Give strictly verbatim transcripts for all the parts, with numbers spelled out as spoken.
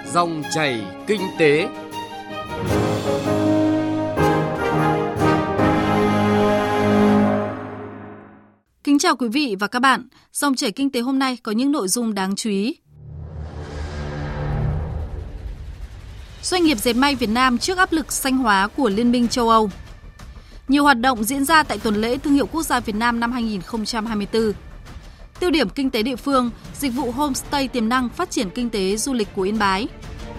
Dòng chảy kinh tế. Kính chào quý vị và các bạn. Dòng chảy kinh tế hôm nay có những nội dung đáng chú ý. Doanh nghiệp dệt may Việt Nam trước áp lực xanh hóa của Liên minh châu Âu. Nhiều hoạt động diễn ra tại tuần lễ Thương hiệu Quốc gia Việt Nam năm hai không hai tư. Tiêu điểm kinh tế địa phương, dịch vụ homestay tiềm năng phát triển kinh tế du lịch của Yên Bái.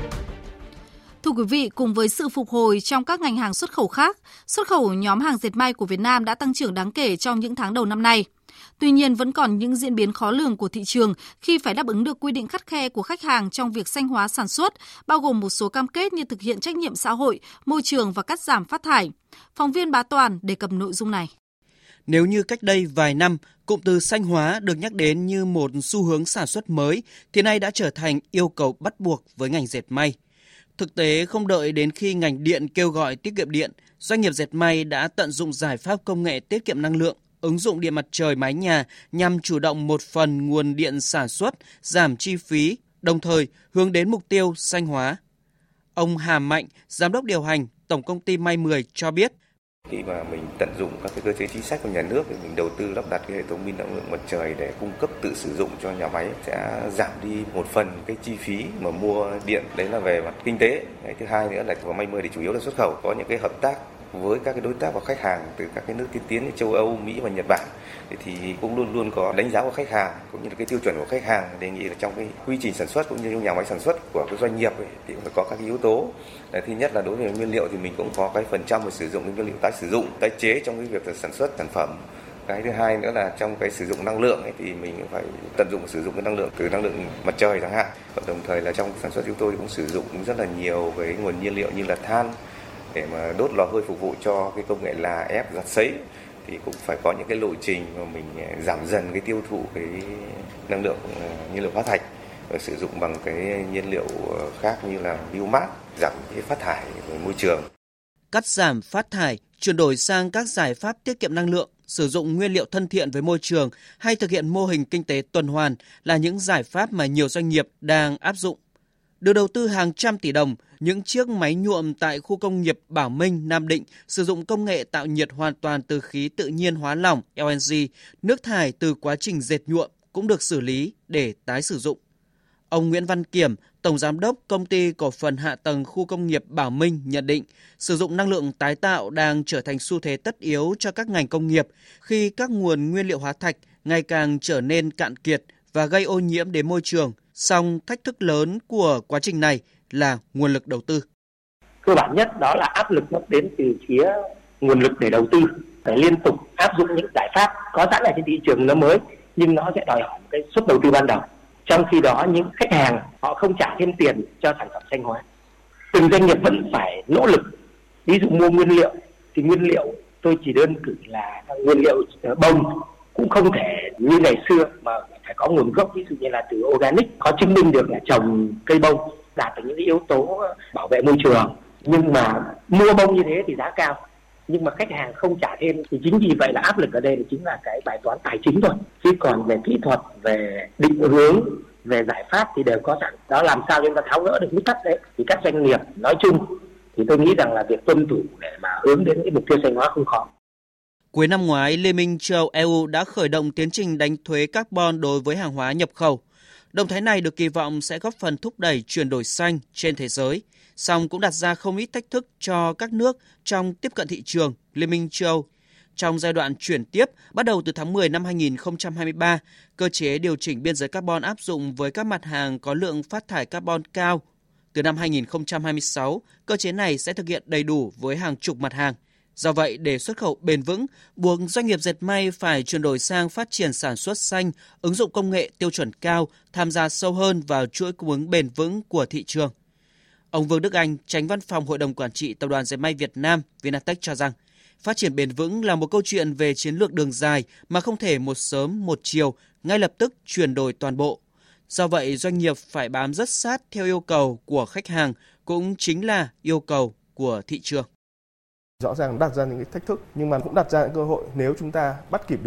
Thưa quý vị, cùng với sự phục hồi trong các ngành hàng xuất khẩu khác, xuất khẩu nhóm hàng dệt may của Việt Nam đã tăng trưởng đáng kể trong những tháng đầu năm nay. Tuy nhiên, vẫn còn những diễn biến khó lường của thị trường khi phải đáp ứng được quy định khắt khe của khách hàng trong việc xanh hóa sản xuất, bao gồm một số cam kết như thực hiện trách nhiệm xã hội, môi trường và cắt giảm phát thải. Phóng viên Bá Toàn đề cập nội dung này. Nếu như cách đây vài năm, cụm từ xanh hóa được nhắc đến như một xu hướng sản xuất mới, thì nay đã trở thành yêu cầu bắt buộc với ngành dệt may. Thực tế, không đợi đến khi ngành điện kêu gọi tiết kiệm điện, doanh nghiệp dệt may đã tận dụng giải pháp công nghệ tiết kiệm năng lượng, ứng dụng điện mặt trời mái nhà nhằm chủ động một phần nguồn điện sản xuất, giảm chi phí, đồng thời hướng đến mục tiêu xanh hóa. Ông Hà Mạnh, giám đốc điều hành Tổng công ty May mười cho biết, khi mà mình tận dụng các cái cơ chế chính sách của nhà nước thì mình đầu tư lắp đặt cái hệ thống pin năng lượng mặt trời để cung cấp tự sử dụng cho nhà máy sẽ giảm đi một phần cái chi phí mà mua điện, đấy là về mặt kinh tế. Cái thứ hai nữa là của May mười thì chủ yếu là xuất khẩu, có những cái hợp tác với các cái đối tác và khách hàng từ các cái nước tiên tiến như châu Âu, Mỹ và Nhật Bản thì cũng luôn luôn có đánh giá của khách hàng cũng như là cái tiêu chuẩn của khách hàng, đề nghị là trong cái quy trình sản xuất cũng như nhà máy sản xuất của cái doanh nghiệp ấy, thì cũng phải có các cái yếu tố. Đấy, thứ nhất là đối với nguyên liệu thì mình cũng có cái phần trăm về sử dụng cái nguyên liệu tái sử dụng, tái chế trong cái việc sản xuất sản phẩm. Cái thứ hai nữa là trong cái sử dụng năng lượng ấy, thì mình phải tận dụng sử dụng cái năng lượng từ năng lượng mặt trời chẳng hạn. Và đồng thời là trong sản xuất chúng tôi cũng sử dụng rất là nhiều cái nguồn nhiên liệu như là than để mà đốt lò hơi phục vụ cho cái công nghệ là ép giặt sấy, thì cũng phải có những cái lộ trình mà mình giảm dần cái tiêu thụ cái năng lượng nhiên liệu hóa thạch và sử dụng bằng cái nhiên liệu khác như là biomass, giảm cái phát thải về môi trường. Cắt giảm phát thải, chuyển đổi sang các giải pháp tiết kiệm năng lượng, sử dụng nguyên liệu thân thiện với môi trường hay thực hiện mô hình kinh tế tuần hoàn là những giải pháp mà nhiều doanh nghiệp đang áp dụng. Được đầu tư hàng trăm tỷ đồng, những chiếc máy nhuộm tại khu công nghiệp Bảo Minh, Nam Định sử dụng công nghệ tạo nhiệt hoàn toàn từ khí tự nhiên hóa lỏng L N G, nước thải từ quá trình dệt nhuộm cũng được xử lý để tái sử dụng. Ông Nguyễn Văn Kiểm, Tổng Giám đốc Công ty Cổ phần Hạ tầng Khu công nghiệp Bảo Minh nhận định, sử dụng năng lượng tái tạo đang trở thành xu thế tất yếu cho các ngành công nghiệp khi các nguồn nguyên liệu hóa thạch ngày càng trở nên cạn kiệt và gây ô nhiễm đến môi trường. Song thách thức lớn của quá trình này là nguồn lực đầu tư. Cơ bản nhất đó là áp lực nó đến từ phía nguồn lực để đầu tư, phải liên tục áp dụng những giải pháp có sẵn ở trên thị trường nó mới, nhưng nó sẽ đòi hỏi cái suất đầu tư ban đầu. Trong khi đó những khách hàng họ không trả thêm tiền cho sản phẩm xanh hóa. Từng doanh nghiệp vẫn phải nỗ lực. Ví dụ mua nguyên liệu thì nguyên liệu tôi chỉ đơn cử là nguyên liệu bông cũng không thể như ngày xưa mà phải có nguồn gốc, ví dụ như là từ organic, có chứng minh được là trồng cây bông đạt được những yếu tố bảo vệ môi trường. Nhưng mà mua bông như thế thì giá cao, nhưng mà khách hàng không trả thêm, thì chính vì vậy là áp lực ở đây là chính là cái bài toán tài chính thôi. Chứ còn về kỹ thuật, về định hướng, về giải pháp thì đều có sẵn. Đó, làm sao chúng ta tháo gỡ được nút thắt đấy thì các doanh nghiệp nói chung thì tôi nghĩ rằng là việc tuân thủ để mà hướng đến cái mục tiêu xanh hóa không khó. Cuối năm ngoái, Liên minh châu Âu E U đã khởi động tiến trình đánh thuế carbon đối với hàng hóa nhập khẩu. Động thái này được kỳ vọng sẽ góp phần thúc đẩy chuyển đổi xanh trên thế giới, song cũng đặt ra không ít thách thức cho các nước trong tiếp cận thị trường Liên minh châu Âu. Trong giai đoạn chuyển tiếp, bắt đầu từ tháng mười năm hai không hai ba, cơ chế điều chỉnh biên giới carbon áp dụng với các mặt hàng có lượng phát thải carbon cao. Từ năm hai không hai sáu, cơ chế này sẽ thực hiện đầy đủ với hàng chục mặt hàng. Do vậy, để xuất khẩu bền vững, buộc doanh nghiệp dệt may phải chuyển đổi sang phát triển sản xuất xanh, ứng dụng công nghệ tiêu chuẩn cao, tham gia sâu hơn vào chuỗi cung ứng bền vững của thị trường. Ông Vương Đức Anh, Chánh Văn phòng Hội đồng Quản trị Tập đoàn Dệt may Việt Nam Vinatech cho rằng, phát triển bền vững là một câu chuyện về chiến lược đường dài mà không thể một sớm một chiều ngay lập tức chuyển đổi toàn bộ. Do vậy, doanh nghiệp phải bám rất sát theo yêu cầu của khách hàng, cũng chính là yêu cầu của thị trường. Rõ ràng đặt ra những cái thách thức nhưng mà cũng đặt ra những cơ hội, nếu chúng ta bắt kịp được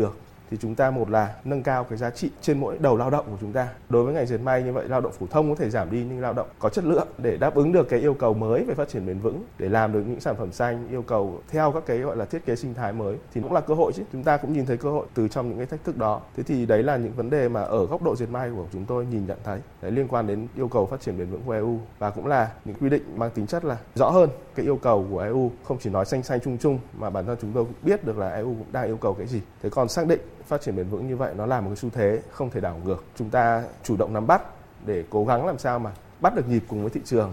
thì chúng ta một là nâng cao cái giá trị trên mỗi đầu lao động của chúng ta. Đối với ngành dệt may như vậy, lao động phổ thông có thể giảm đi nhưng lao động có chất lượng để đáp ứng được cái yêu cầu mới về phát triển bền vững, để làm được những sản phẩm xanh yêu cầu theo các cái gọi là thiết kế sinh thái mới thì cũng là cơ hội chứ. Chúng ta cũng nhìn thấy cơ hội từ trong những cái thách thức đó. Thế thì đấy là những vấn đề mà ở góc độ dệt may của chúng tôi nhìn nhận thấy đấy, liên quan đến yêu cầu phát triển bền vững của e u, và cũng là những quy định mang tính chất là rõ hơn cái yêu cầu của e u, không chỉ nói xanh xanh chung chung mà bản thân chúng tôi cũng biết được là e u cũng đang yêu cầu cái gì. Thế còn xác định phát triển bền vững như vậy nó là một cái xu thế không thể đảo ngược. Chúng ta chủ động nắm bắt để cố gắng làm sao mà bắt được nhịp cùng với thị trường.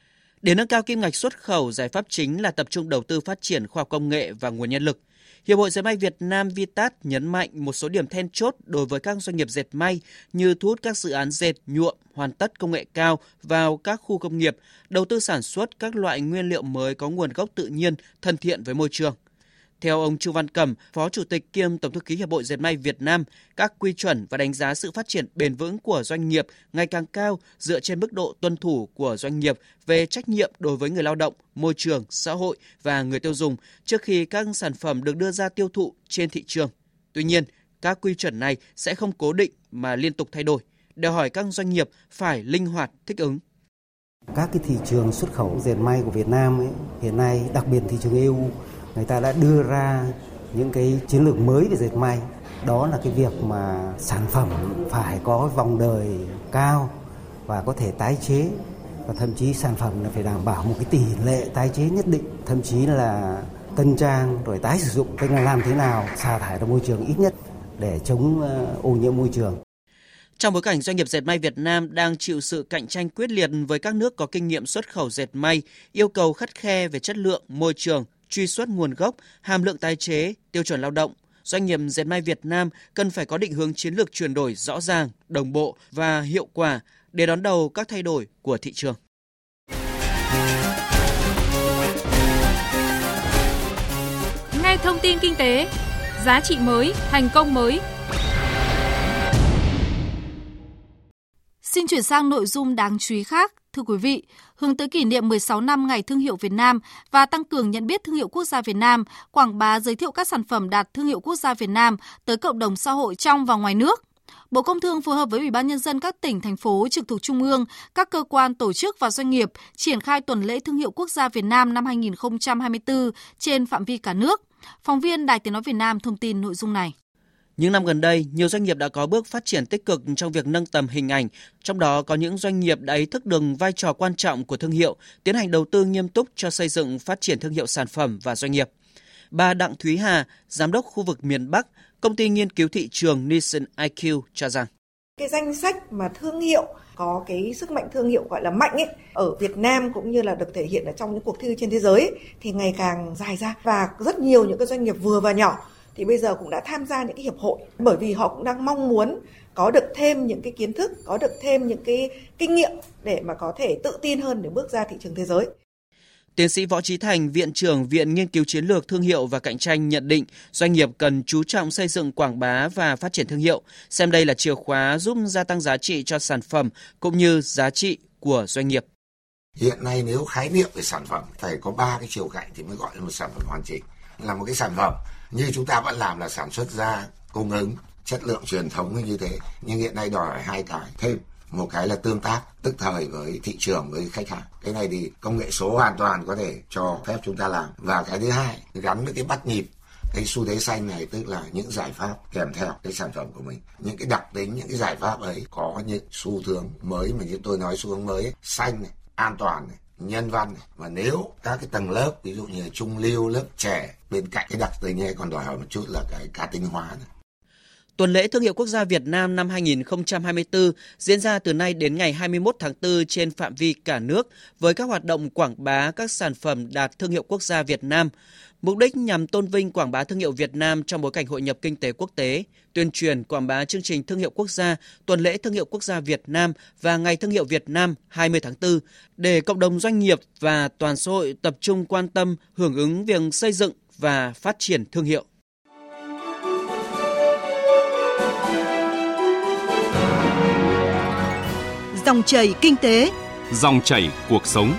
Để nâng cao kim ngạch xuất khẩu, giải pháp chính là tập trung đầu tư phát triển khoa học công nghệ và nguồn nhân lực. Hiệp hội Dệt may Việt Nam Vitat nhấn mạnh một số điểm then chốt đối với các doanh nghiệp dệt may như thu hút các dự án dệt, nhuộm, hoàn tất công nghệ cao vào các khu công nghiệp, đầu tư sản xuất các loại nguyên liệu mới có nguồn gốc tự nhiên, thân thiện với môi trường. Theo ông Trương Văn Cẩm, Phó Chủ tịch kiêm Tổng thư ký Hiệp hội Dệt may Việt Nam, các quy chuẩn và đánh giá sự phát triển bền vững của doanh nghiệp ngày càng cao dựa trên mức độ tuân thủ của doanh nghiệp về trách nhiệm đối với người lao động, môi trường, xã hội và người tiêu dùng trước khi các sản phẩm được đưa ra tiêu thụ trên thị trường. Tuy nhiên, các quy chuẩn này sẽ không cố định mà liên tục thay đổi, đòi hỏi các doanh nghiệp phải linh hoạt thích ứng. Các cái thị trường xuất khẩu dệt may của Việt Nam ấy, hiện nay, đặc biệt thị trường e u, người ta đã đưa ra những cái chiến lược mới về dệt may. Đó là cái việc mà sản phẩm phải có vòng đời cao và có thể tái chế, và thậm chí sản phẩm là phải đảm bảo một cái tỷ lệ tái chế nhất định, thậm chí là tân trang rồi tái sử dụng, tức là làm thế nào sa thải ra môi trường ít nhất để chống ô nhiễm môi trường. Trong bối cảnh doanh nghiệp dệt may Việt Nam đang chịu sự cạnh tranh quyết liệt với các nước có kinh nghiệm xuất khẩu dệt may, yêu cầu khắt khe về chất lượng, môi trường, truy xuất nguồn gốc, hàm lượng tái chế, tiêu chuẩn lao động, doanh nghiệp dệt may Việt Nam cần phải có định hướng chiến lược chuyển đổi rõ ràng, đồng bộ và hiệu quả để đón đầu các thay đổi của thị trường. Nghe thông tin kinh tế, giá trị mới, thành công mới. Xin chuyển sang nội dung đáng chú ý khác. Thưa quý vị, hướng tới kỷ niệm mười sáu năm Ngày Thương hiệu Việt Nam và tăng cường nhận biết thương hiệu quốc gia Việt Nam, quảng bá giới thiệu các sản phẩm đạt thương hiệu quốc gia Việt Nam tới cộng đồng xã hội trong và ngoài nước, Bộ Công Thương phối hợp với Ủy ban Nhân dân các tỉnh, thành phố trực thuộc Trung ương, các cơ quan, tổ chức và doanh nghiệp triển khai tuần lễ thương hiệu quốc gia Việt Nam năm hai không hai tư trên phạm vi cả nước. Phóng viên Đài Tiếng nói Việt Nam thông tin nội dung này. Những năm gần đây, nhiều doanh nghiệp đã có bước phát triển tích cực trong việc nâng tầm hình ảnh, trong đó có những doanh nghiệp đã ý thức được vai trò quan trọng của thương hiệu, tiến hành đầu tư nghiêm túc cho xây dựng phát triển thương hiệu sản phẩm và doanh nghiệp. Bà Đặng Thúy Hà, Giám đốc khu vực miền Bắc, Công ty nghiên cứu thị trường Nielsen i kiu cho rằng cái danh sách mà thương hiệu có cái sức mạnh thương hiệu gọi là mạnh ấy ở Việt Nam cũng như là được thể hiện ở trong những cuộc thi trên thế giới ấy, thì ngày càng dài ra, và rất nhiều những cái doanh nghiệp vừa và nhỏ thì bây giờ cũng đã tham gia những cái hiệp hội, bởi vì họ cũng đang mong muốn có được thêm những cái kiến thức, có được thêm những cái kinh nghiệm để mà có thể tự tin hơn để bước ra thị trường thế giới. Tiến sĩ Võ Trí Thành, Viện trưởng Viện Nghiên cứu Chiến lược Thương hiệu và Cạnh tranh nhận định doanh nghiệp cần chú trọng xây dựng quảng bá và phát triển thương hiệu, xem đây là chìa khóa giúp gia tăng giá trị cho sản phẩm cũng như giá trị của doanh nghiệp. Hiện nay nếu khái niệm về sản phẩm phải có ba cái chiều cạnh thì mới gọi là một sản phẩm hoàn chỉnh. Là một cái sản phẩm như chúng ta vẫn làm là sản xuất ra, cung ứng, chất lượng truyền thống như thế, nhưng hiện nay đòi hỏi hai cái thêm. Một cái là tương tác tức thời với thị trường, với khách hàng. Cái này thì công nghệ số hoàn toàn có thể cho phép chúng ta làm. Và cái thứ hai, gắn với cái bắt nhịp, cái xu thế xanh này, tức là những giải pháp kèm theo cái sản phẩm của mình. Những cái đặc tính, những cái giải pháp ấy có những xu hướng mới, mà như tôi nói xu hướng mới ấy, xanh này, an toàn này, nhân văn này. Và nếu các cái tầng lớp, ví dụ như là trung lưu, lớp trẻ, bên cạnh cái đặc tính này còn đòi hỏi một chút là cái cá tính hóa này. Tuần lễ Thương hiệu Quốc gia Việt Nam năm hai không hai tư diễn ra từ nay đến ngày hai mươi mốt tháng tư trên phạm vi cả nước với các hoạt động quảng bá các sản phẩm đạt thương hiệu quốc gia Việt Nam. Mục đích nhằm tôn vinh quảng bá thương hiệu Việt Nam trong bối cảnh hội nhập kinh tế quốc tế, tuyên truyền quảng bá chương trình Thương hiệu Quốc gia, Tuần lễ Thương hiệu Quốc gia Việt Nam và Ngày Thương hiệu Việt Nam hai mươi tháng tư để cộng đồng doanh nghiệp và toàn xã hội tập trung quan tâm hưởng ứng việc xây dựng và phát triển thương hiệu. Dòng chảy kinh tế, dòng chảy cuộc sống.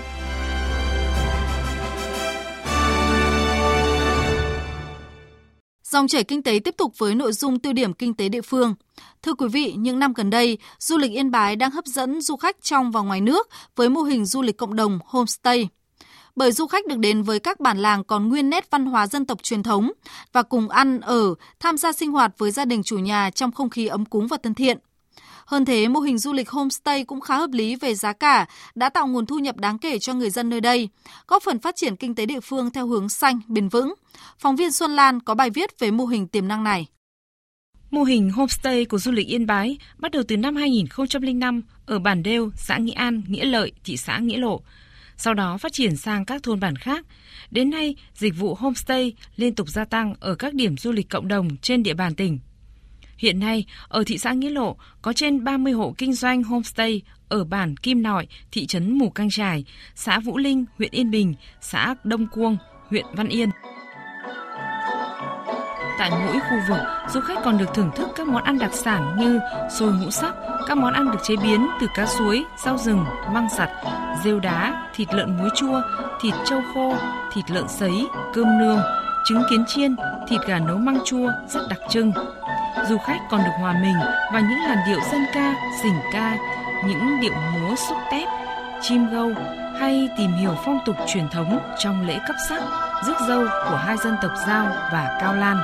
Dòng chảy kinh tế tiếp tục với nội dung tiêu điểm kinh tế địa phương. Thưa quý vị, những năm gần đây, du lịch Yên Bái đang hấp dẫn du khách trong và ngoài nước với mô hình du lịch cộng đồng homestay. Bởi du khách được đến với các bản làng còn nguyên nét văn hóa dân tộc truyền thống và cùng ăn, ở, tham gia sinh hoạt với gia đình chủ nhà trong không khí ấm cúng và thân thiện. Hơn thế, mô hình du lịch homestay cũng khá hợp lý về giá cả, đã tạo nguồn thu nhập đáng kể cho người dân nơi đây, góp phần phát triển kinh tế địa phương theo hướng xanh, bền vững. Phóng viên Xuân Lan có bài viết về mô hình tiềm năng này. Mô hình homestay của du lịch Yên Bái bắt đầu từ năm hai nghìn không trăm lẻ năm ở bản Đêu, xã Nghĩa An, Nghĩa Lợi, thị xã Nghĩa Lộ. Sau đó phát triển sang các thôn bản khác. Đến nay, dịch vụ homestay liên tục gia tăng ở các điểm du lịch cộng đồng trên địa bàn tỉnh. Hiện nay, ở thị xã Nghĩa Lộ có trên ba mươi hộ kinh doanh homestay ở bản Kim Nội, thị trấn Mù Cang Chải, xã Vũ Linh, huyện Yên Bình, xã Đông Cuông, huyện Văn Yên. Tại mỗi khu vực, du khách còn được thưởng thức các món ăn đặc sản như xôi ngũ sắc, các món ăn được chế biến từ cá suối, rau rừng, măng sặt, rêu đá, thịt lợn muối chua, thịt trâu khô, thịt lợn sấy, cơm nương, trứng kiến chiên, thịt gà nấu măng chua rất đặc trưng. Du khách còn được hòa mình vào những làn điệu dân ca, sỉnh ca, những điệu múa xúc tép, chim gâu hay tìm hiểu phong tục truyền thống trong lễ cấp sắc, rước dâu của hai dân tộc Dao và Cao Lan.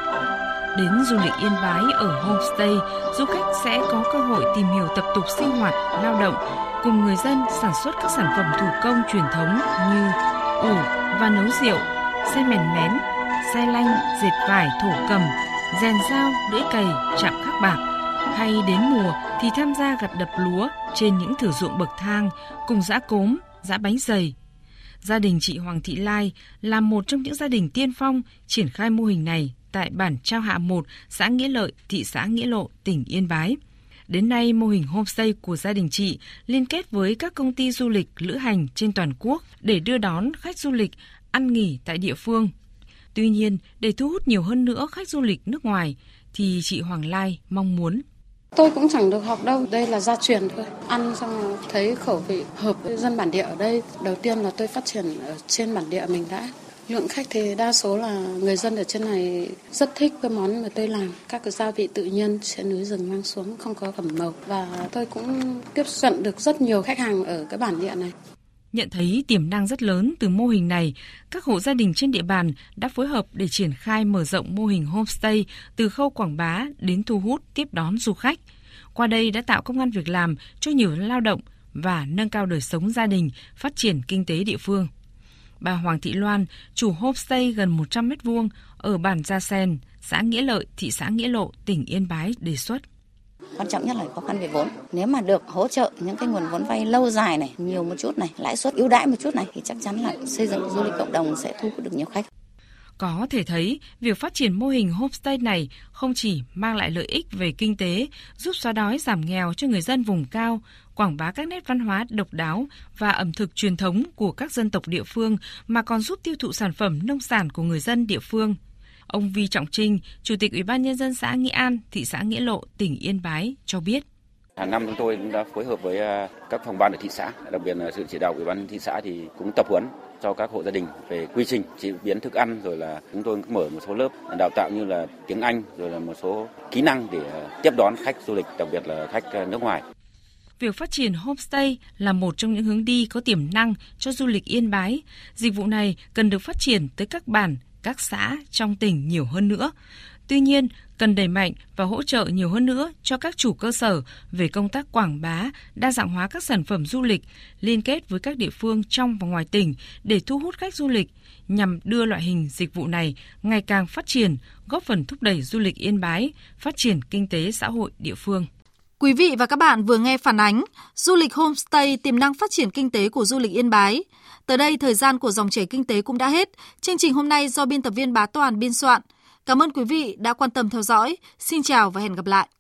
Đến du lịch Yên Bái ở homestay, du khách sẽ có cơ hội tìm hiểu tập tục sinh hoạt, lao động, cùng người dân sản xuất các sản phẩm thủ công truyền thống như ủ và nấu rượu, xe mèn mén, xe lanh, dệt vải thổ cầm, rèn dao, lưỡi cày, chạm khắc bạc. Hay đến mùa thì tham gia gặt đập lúa trên những thửa ruộng bậc thang cùng giã cốm, giã bánh dày. Gia đình chị Hoàng Thị Lai là một trong những gia đình tiên phong triển khai mô hình này tại bản Trao Hạ một, xã Nghĩa Lợi, thị xã Nghĩa Lộ, tỉnh Yên Bái. Đến nay, mô hình homestay của gia đình chị liên kết với các công ty du lịch lữ hành trên toàn quốc để đưa đón khách du lịch ăn nghỉ tại địa phương. Tuy nhiên, để thu hút nhiều hơn nữa khách du lịch nước ngoài, thì chị Hoàng Lai mong muốn. Tôi cũng chẳng được học đâu, đây là gia truyền thôi. Ăn xong rồi thấy khẩu vị hợp với dân bản địa ở đây. Đầu tiên là tôi phát triển ở trên bản địa mình đã. Lượng khách thì đa số là người dân ở trên này rất thích cái món mà tôi làm. Các cái gia vị tự nhiên trên núi rừng mang xuống, không có phẩm màu. Và tôi cũng tiếp cận được rất nhiều khách hàng ở cái bản địa này. Nhận thấy tiềm năng rất lớn từ mô hình này, các hộ gia đình trên địa bàn đã phối hợp để triển khai mở rộng mô hình homestay từ khâu quảng bá đến thu hút tiếp đón du khách. Qua đây đã tạo công ăn việc làm cho nhiều lao động và nâng cao đời sống gia đình, phát triển kinh tế địa phương. Bà Hoàng Thị Loan, chủ homestay gần một trăm mét vuông ở bản Gia Sen, xã Nghĩa Lợi, thị xã Nghĩa Lộ, tỉnh Yên Bái đề xuất. Quan trọng nhất là khó khăn về vốn. Nếu mà được hỗ trợ những cái nguồn vốn vay lâu dài này, nhiều một chút này, lãi suất ưu đãi một chút này thì chắc chắn là xây dựng du lịch cộng đồng sẽ thu hút được nhiều khách. Có thể thấy, việc phát triển mô hình homestay này không chỉ mang lại lợi ích về kinh tế, giúp xóa đói giảm nghèo cho người dân vùng cao, quảng bá các nét văn hóa độc đáo và ẩm thực truyền thống của các dân tộc địa phương, mà còn giúp tiêu thụ sản phẩm nông sản của người dân địa phương. Ông Vi Trọng Trinh, Chủ tịch Ủy ban Nhân dân xã Nghĩa An, thị xã Nghĩa Lộ, tỉnh Yên Bái cho biết. Hàng năm chúng tôi cũng đã phối hợp với các phòng ban ở thị xã, đặc biệt là sự chỉ đạo Ủy ban thị xã thì cũng tập huấn cho các hộ gia đình về quy trình chế biến thức ăn, rồi là chúng tôi cũng mở một số lớp đào tạo như là tiếng Anh, rồi là một số kỹ năng để tiếp đón khách du lịch, đặc biệt là khách nước ngoài. Việc phát triển homestay là một trong những hướng đi có tiềm năng cho du lịch Yên Bái. Dịch vụ này cần được phát triển tới các bản, các xã trong tỉnh nhiều hơn nữa. Tuy nhiên, cần đẩy mạnh và hỗ trợ nhiều hơn nữa cho các chủ cơ sở về công tác quảng bá, đa dạng hóa các sản phẩm du lịch, liên kết với các địa phương trong và ngoài tỉnh để thu hút khách du lịch, nhằm đưa loại hình dịch vụ này ngày càng phát triển, góp phần thúc đẩy du lịch Yên Bái, phát triển kinh tế xã hội địa phương. Quý vị và các bạn vừa nghe phản ánh du lịch homestay tiềm năng phát triển kinh tế của du lịch Yên Bái. Tới đây, thời gian của dòng chảy kinh tế cũng đã hết. Chương trình hôm nay do biên tập viên Bá Toàn biên soạn. Cảm ơn quý vị đã quan tâm theo dõi. Xin chào và hẹn gặp lại.